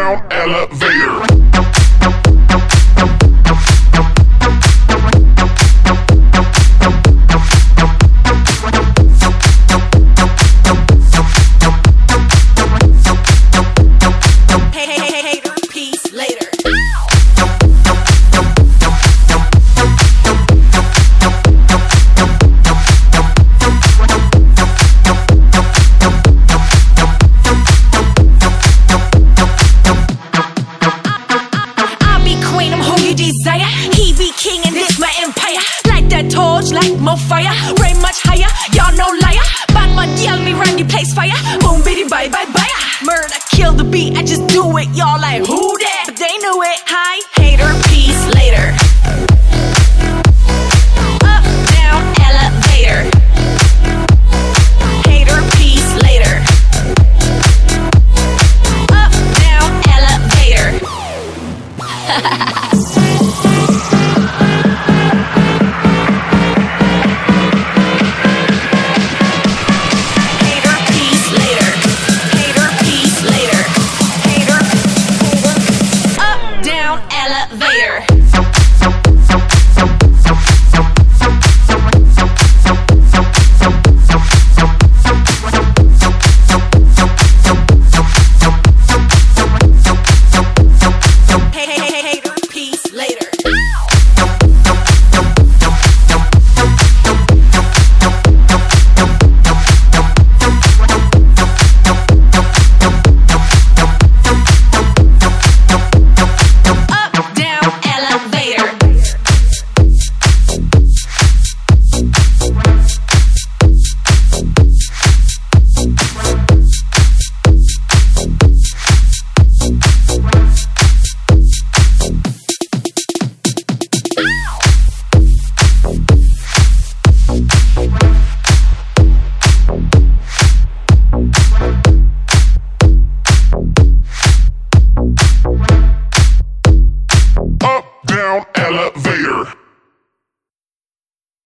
sound elevator. He be king and this my empire. Like that torch, like more fire. Rain much higher, y'all no liar. Bad man yell me run the place fire. Boom bitty bye bye bye. Murder kill the beat, I just do it. Y'all like who that? But they know it. High